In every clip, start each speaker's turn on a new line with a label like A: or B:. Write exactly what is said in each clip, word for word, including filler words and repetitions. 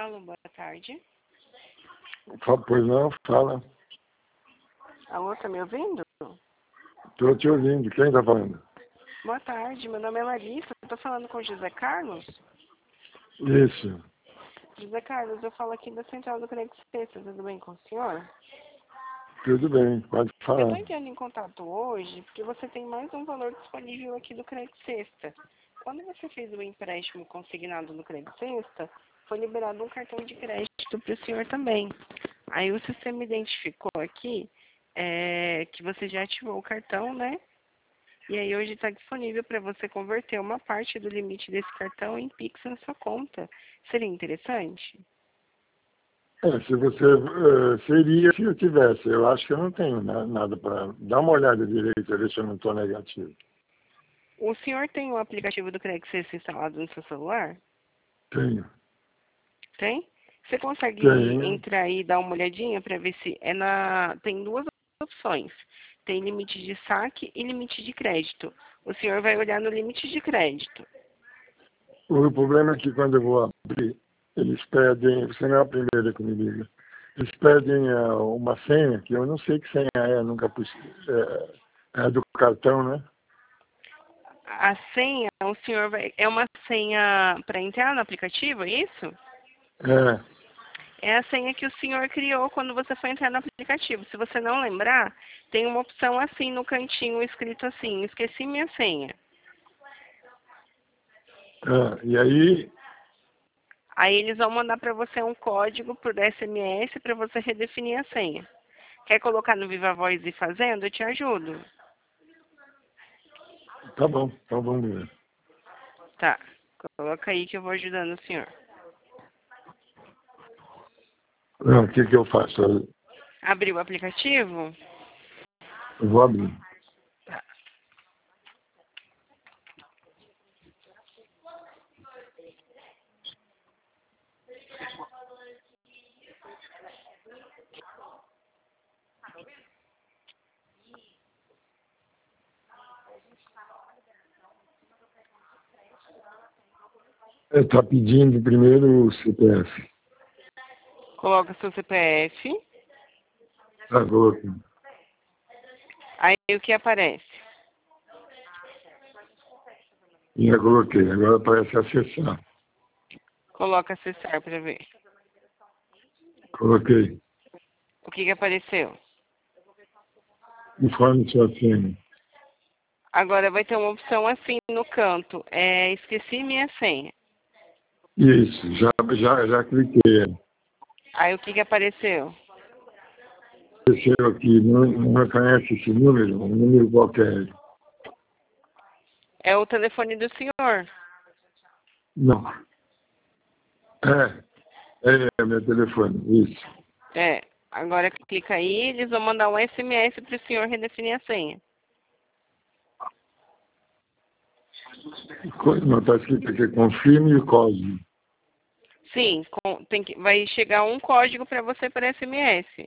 A: Alô, boa tarde.
B: Fa- Pois não, fala.
A: Alô, tá me ouvindo?
B: Estou te ouvindo. Quem está falando?
A: Boa tarde, meu nome é Larissa. Eu tô falando com o José Carlos.
B: Isso.
A: José Carlos, eu falo aqui da Central do Credit Suisse. Tudo bem com o senhor?
B: Tudo bem, pode
A: Eu
B: falar.
A: tô entrando em contato hoje porque você tem mais um valor disponível aqui do Credit Sexta. Quando você fez o empréstimo consignado no Credit Sexta, foi liberado um cartão de crédito para o senhor também. Aí o sistema identificou aqui é, que você já ativou o cartão, né? E aí hoje está disponível para você converter uma parte do limite desse cartão em Pix na sua conta. Seria interessante?
B: É, se você eh, seria se eu tivesse. Eu acho que eu não tenho na- nada para. Dá uma olhada direito, ver se eu não estou negativo.
A: O senhor tem o aplicativo do Credit Sexta instalado no seu celular?
B: Tenho.
A: Tem? Você consegue
B: Tenho.
A: entrar aí e dar uma olhadinha para ver se é na. Tem duas opções. Tem limite de saque e limite de crédito. O senhor vai olhar no limite de crédito.
B: O problema é que quando eu vou abrir, eles pedem. Você não é a primeira que me liga. Eles pedem eh, uma senha, que eu não sei que senha é, nunca pus. É, é do cartão, né?
A: A senha, o senhor vai. É uma senha para entrar no aplicativo, é isso?
B: É.
A: É a senha que o senhor criou quando você foi entrar no aplicativo. Se você não lembrar, tem uma opção assim no cantinho escrito assim: esqueci minha senha.
B: É. E aí,
A: Aí eles vão mandar para você um código por S M S para você redefinir a senha. Quer colocar no Viva Voz e fazendo? Eu te ajudo.
B: tá bom, então vamos ver.
A: Tá. Coloca aí que eu vou ajudando o senhor.
B: Não, o que, que eu faço? Eu
A: Abriu o aplicativo?
B: eu vou abrir. Está pedindo primeiro o C P F.
A: Coloca seu C P F.
B: Tá, coloquei.
A: Aí o que aparece?
B: Já coloquei. Agora aparece acessar.
A: Coloca acessar para ver.
B: Coloquei.
A: O que que apareceu?
B: Informe sua senha.
A: Agora vai ter uma opção assim no canto. É esqueci minha senha.
B: Isso, já, já, já cliquei.
A: Aí o que que apareceu?
B: Apareceu aqui, não, não reconhece esse número? Um número qualquer.
A: É o telefone do senhor.
B: Não. É, é meu telefone, isso.
A: É. Agora clica aí, eles vão mandar um S M S para o senhor redefinir a senha.
B: Co- Não, está escrito aqui, confirme o código.
A: Sim, com- tem que, vai chegar um código para você por S M S.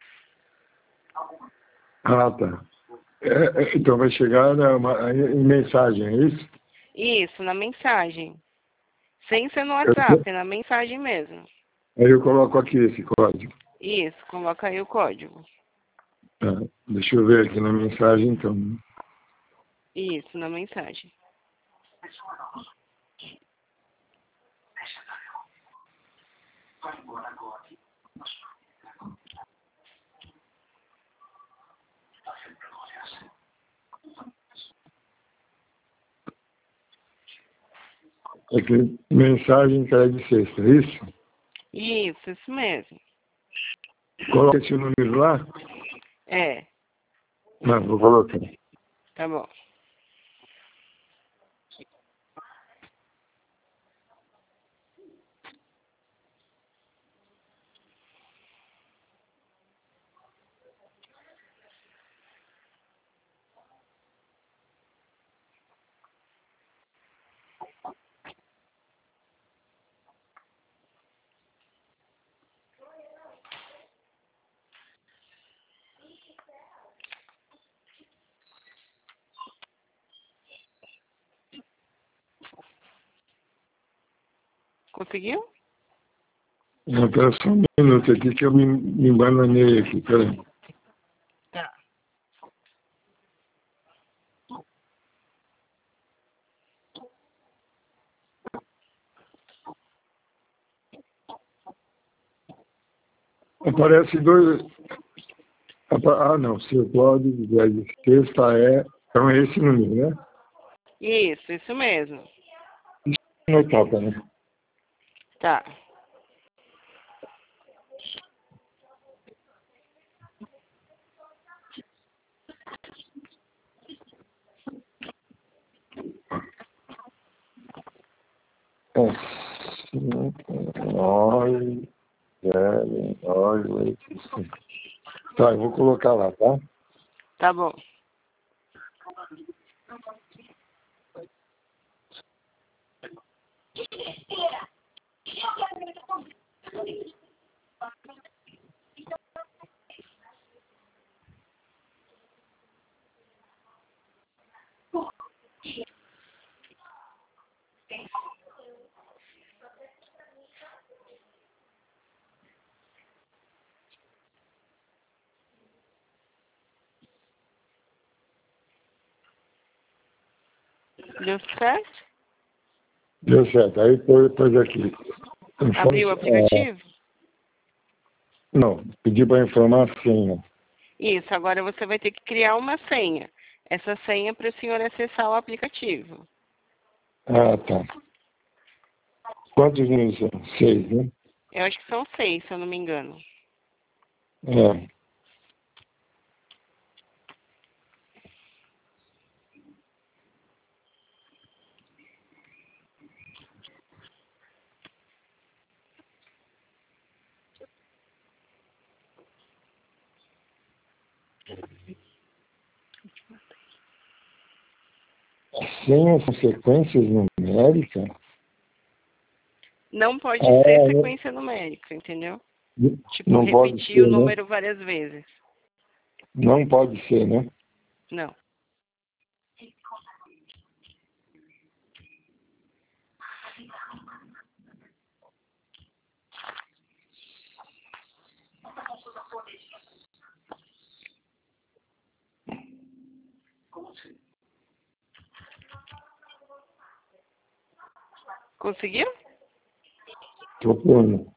B: Ah, tá. É, é, então vai chegar na, uma- em mensagem, é isso?
A: Isso, na mensagem. Sem ser no
B: Eu-
A: WhatsApp, é na mensagem mesmo.
B: aí eu coloco aqui esse código.
A: Isso, coloca aí o código.
B: Tá. Deixa eu ver aqui na mensagem, então.
A: Isso, na mensagem.
B: Aqui, mensagem entregue sexta, é isso?
A: Isso, isso mesmo.
B: Coloca esse número lá?
A: É,
B: Não, vou colocar.
A: tá bom. Conseguiu?
B: Não, pera só um minuto aqui que eu me, me bananei aqui, peraí.
A: Tá.
B: Aparece dois... Ah, não, seu Cláudio, velho, sexta é... Então é esse número, né?
A: Isso, isso mesmo.
B: Na etapa, né?
A: Tá.
B: Nove, zero, nove, oito, cinco. Tá, eu vou colocar lá, tá?
A: Tá bom. Deu certo?
B: Deu certo. Aí pôs, pôs aqui.
A: Abriu o aplicativo?
B: É, não, pedi para informar a senha.
A: Isso, agora você vai ter que criar uma senha. Essa senha para o senhor acessar o aplicativo.
B: Ah, tá. Quantos números são? Seis, né?
A: Eu acho que são seis, se eu não me engano.
B: É. As senhas são sequências numéricas?
A: Não pode
B: Ah,
A: ser
B: né?
A: sequência numérica, entendeu? Tipo,
B: Não pode
A: repetir
B: ser,
A: o
B: né?
A: número várias vezes.
B: Não pode ser, né?
A: Não. Conseguiu?
B: Tô pondo.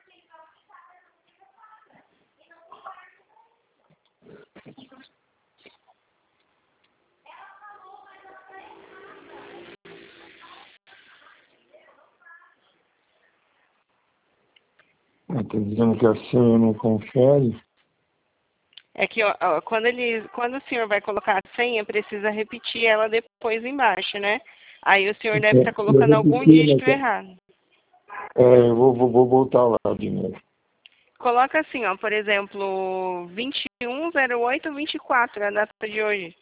B: Está dizendo que a senha não confere.
A: É que ó, ó, quando, ele, quando o senhor vai colocar a senha, precisa repetir ela depois embaixo, né? Aí o senhor deve estar
B: Eu
A: colocando algum
B: repeti,
A: dígito
B: né?
A: errado.
B: É, eu vou, vou, vou voltar lá de novo.
A: Coloca assim, ó, por exemplo, vinte e um zero oito vinte e quatro, é a data de hoje.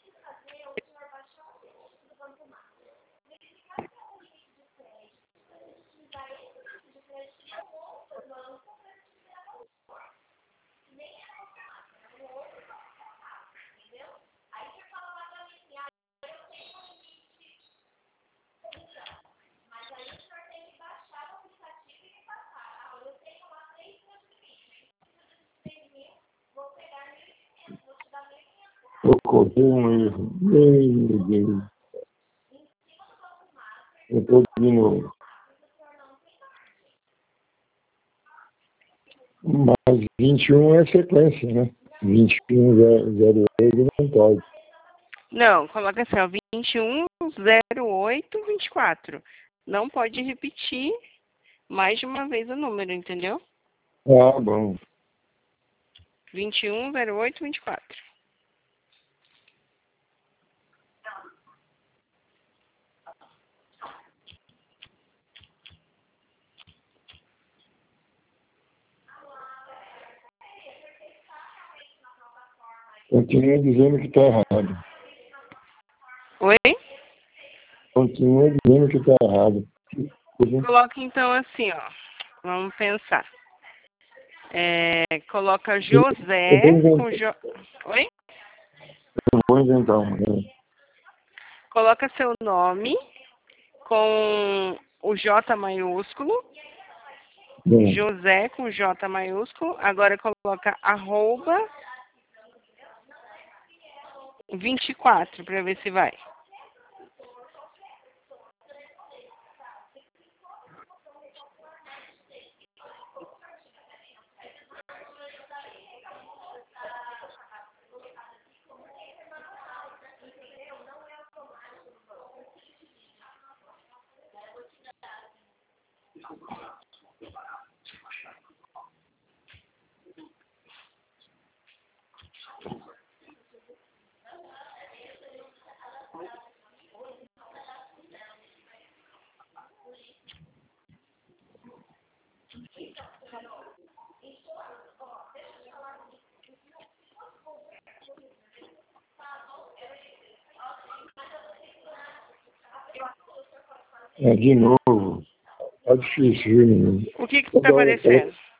B: Ocorreu um erro. Meu Deus. Eu estou de novo. Mas vinte e um é sequência, né? vinte e um zero oito não pode.
A: Não, coloca assim, ó, vinte e um zero oito vinte e quatro. Não pode repetir mais de uma vez o número, entendeu?
B: Ah, bom.
A: vinte e um zero oito vinte e quatro.
B: Continua dizendo que está errado.
A: Oi?
B: Continua dizendo que está errado.
A: Coloca então assim, ó. Vamos pensar. É, coloca José
B: Eu vou
A: com
B: inventar,
A: Jo... Oi?
B: eu vou inventar um. Né?
A: Coloca seu nome com o J maiúsculo.
B: Bem,
A: José com J maiúsculo. Agora coloca arroba vinte e quatro para ver se vai.
B: é, de novo, tá difícil, viu, menino?
A: O que que está
B: Toda hora
A: aparecendo?
B: parece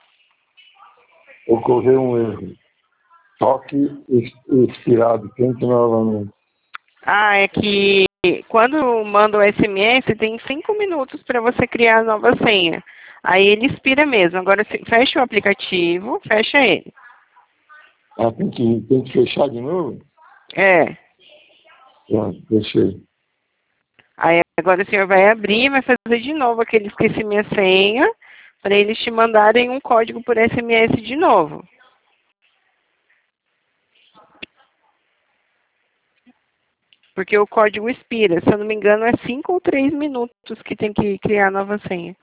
B: ocorrer um erro. Toque es- expirado, tente novamente.
A: Ah, é que quando manda o S M S, tem cinco minutos para você criar a nova senha. Aí ele expira mesmo. Agora se- fecha o aplicativo, fecha ele.
B: Ah, tem que, tem que fechar de novo?
A: É.
B: Pronto, fechei.
A: Aí agora o senhor vai abrir e vai fazer de novo aquele esqueci minha senha, para eles te mandarem um código por S M S de novo. Porque o código expira. Se eu não me engano, é cinco ou três minutos que tem que criar a nova senha.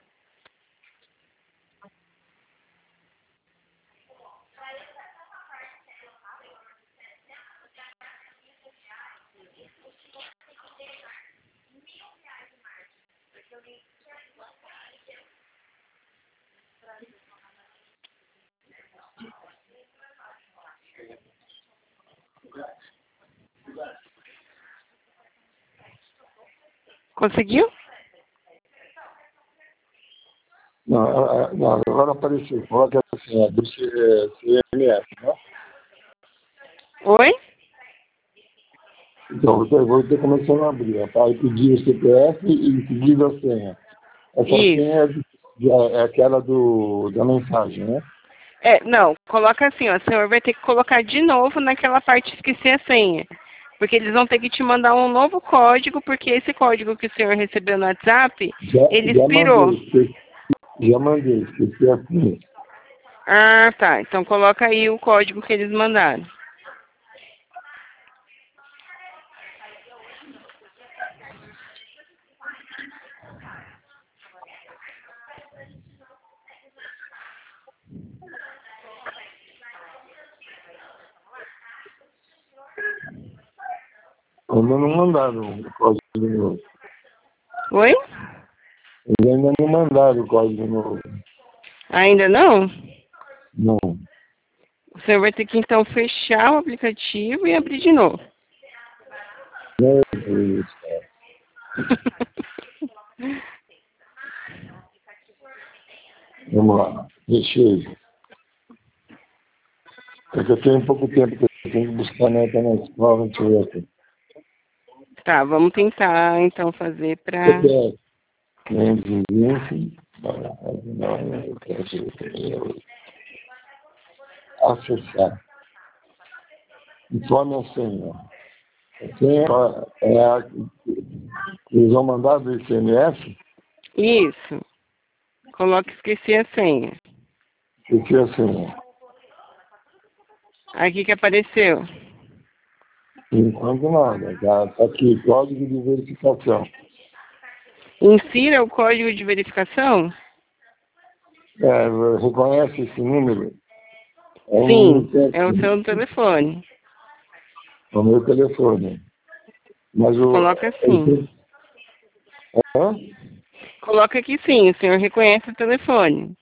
A: Conseguiu?
B: Não, ah, ah, não, agora apareceu. Coloca assim, é do C- é, C M S, né?
A: Oi?
B: Então, você, você começando a abrir. Tá? Aí pedir o C P F e em seguida a senha. Essa
A: Isso.
B: senha é, de- de- é aquela do, da mensagem, né?
A: É, não, coloca assim, ó, o senhor vai ter que colocar de novo naquela parte esquecer a senha. Porque eles vão ter que te mandar um novo código, porque esse código que o senhor recebeu no WhatsApp,
B: Já,
A: ele
B: já mandei,
A: expirou.
B: esqueci, já mandei, esqueci a senha.
A: Ah, tá. Então coloca aí o código que eles mandaram.
B: Ainda não mandaram o código de novo.
A: Oi?
B: Eles ainda não mandaram o código de novo.
A: Ainda não?
B: Não.
A: O senhor vai ter que então fechar o aplicativo e abrir de novo.
B: Meu Deus, cara. Vamos lá. Fechei. É que eu tenho pouco tempo que eu tenho que buscar neta na escola, deixa eu ver aqui.
A: Tá, vamos tentar então fazer pra.
B: C P F. quinhentos e vinte, eu quero acessar. Informe a senha. A senha é a que eles vão mandar do I C M S,
A: Isso. Coloque esqueci a senha.
B: porque a senha.
A: Aqui que apareceu.
B: Enquanto nada, tá, tá aqui, código de verificação.
A: Insira o código de verificação?
B: É, reconhece esse número? É um
A: Sim,
B: número
A: é o
B: certinho,
A: seu telefone.
B: é o meu telefone. Mas o.
A: Coloca
B: Ele
A: assim.
B: tem, hã?
A: Coloca aqui sim, o senhor reconhece o telefone.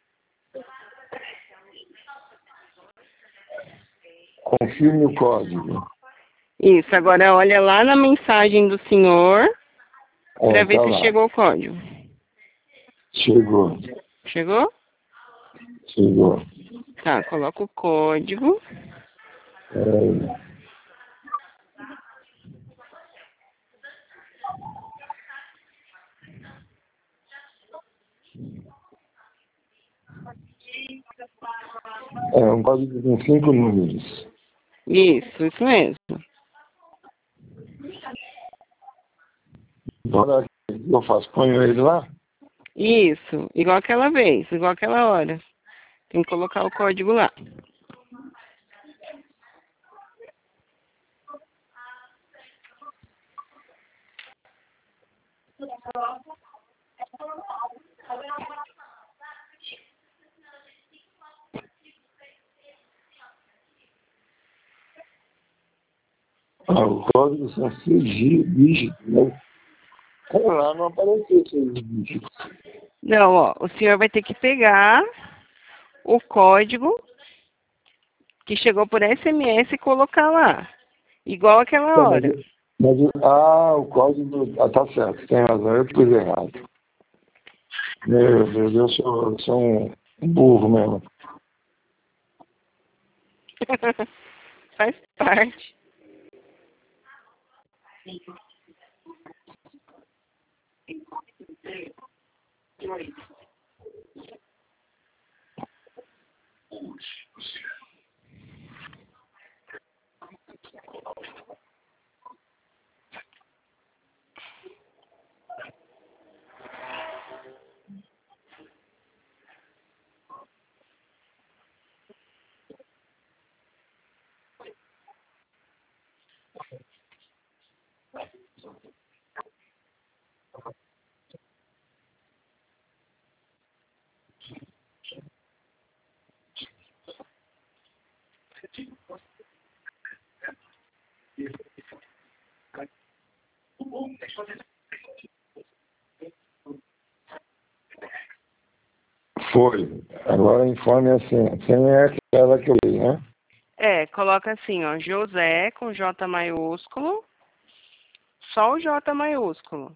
B: Confirme o código.
A: Isso, agora olha lá na mensagem do senhor para
B: É,
A: ver
B: tá
A: se
B: lá.
A: chegou o código.
B: Chegou.
A: Chegou?
B: Chegou.
A: Tá, coloca o código.
B: É, É um código com cinco números.
A: Isso, isso mesmo.
B: Agora eu faço, ponho ele lá?
A: Isso, igual aquela vez, igual aquela hora. Tem que colocar o código lá.
B: Ah, o código são seis dígitos, né? Lá não apareceu seis dígitos.
A: Não, ó, o senhor vai ter que pegar o código que chegou por S M S e colocar lá. Igual aquela
B: Tá, mas,
A: hora.
B: mas, ah, o código... Ah, tá certo, tem razão, eu pus errado. Meu Deus, eu sou, eu sou um burro mesmo.
A: Faz parte.
B: Foi. Agora informe a senha. A senha é aquela que eu dei, né?
A: É, coloca assim, ó, José com J maiúsculo, só o J maiúsculo.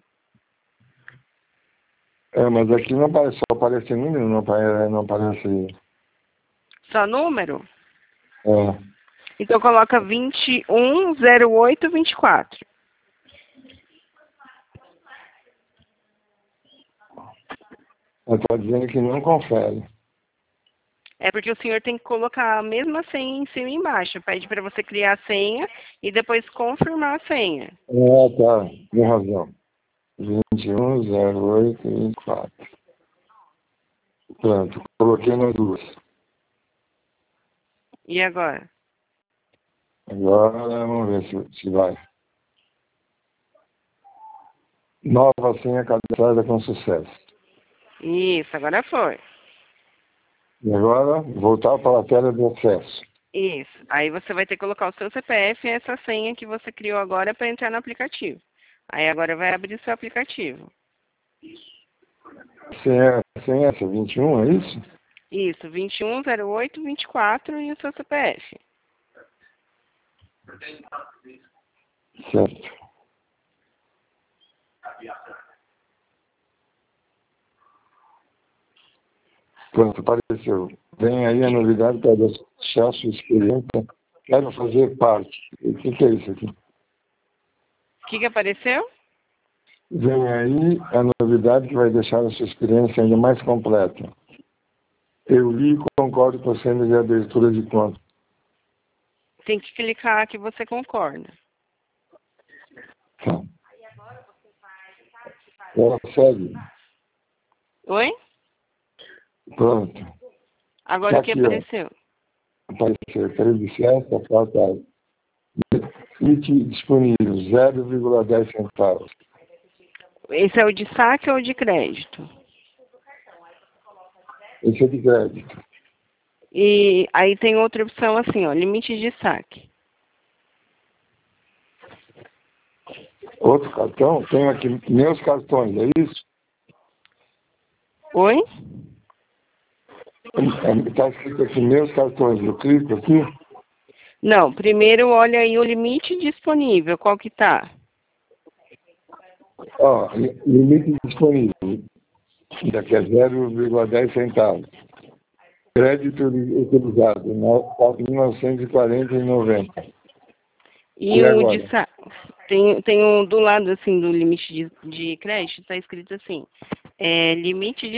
B: É, mas aqui não aparece, só aparece número, não aparece... Não aparece
A: Só número?
B: é.
A: Então coloca vinte e um zero oito vinte e quatro.
B: Está dizendo que não confere.
A: É porque o senhor tem que colocar a mesma senha em cima e embaixo. Pede para você criar a senha e depois confirmar a senha.
B: Ah, tá. Tem razão. vinte e um zero oito vinte e quatro. Pronto, coloquei nas duas.
A: E agora?
B: Agora vamos ver se, se vai. Nova senha cadastrada com sucesso.
A: Isso, agora foi.
B: E agora, voltar para a tela de acesso.
A: Isso. Aí você vai ter que colocar o seu C P F e essa senha que você criou agora para entrar no aplicativo. Aí agora vai abrir o seu aplicativo.
B: Senha, senha essa, vinte e um, é isso?
A: Isso, vinte e um zero oito vinte e quatro e o seu C P F.
B: Certo. Pronto, apareceu. Vem aí a novidade para deixar sua experiência. Quero fazer parte. O que, que é isso aqui?
A: O que, que apareceu?
B: Vem aí a novidade que vai deixar a sua experiência ainda mais completa. Eu li e concordo com a senha de abertura de conta.
A: Tem que clicar que você concorda.
B: Tá. Ela segue.
A: Oi?
B: Pronto.
A: Agora
B: Tá
A: o que
B: aqui, ó.
A: apareceu?
B: Apareceu três de festa, falta limite disponível, zero vírgula dez centavos.
A: Esse é o de saque ou de crédito?
B: Esse é de crédito.
A: E aí tem outra opção assim, ó, limite de saque.
B: Outro cartão? Tenho aqui meus cartões, é isso?
A: Oi?
B: Está escrito aqui meus cartões. Eu clico aqui.
A: Não, primeiro olha aí o limite disponível, qual que tá?
B: Ó, limite disponível. Daqui a zero vírgula dez centavos. Crédito utilizado, mil novecentos e quarenta e noventa.
A: E,
B: E
A: o
B: agora?
A: de saque, tem, tem um do lado assim do limite de, de crédito, tá escrito assim, é, limite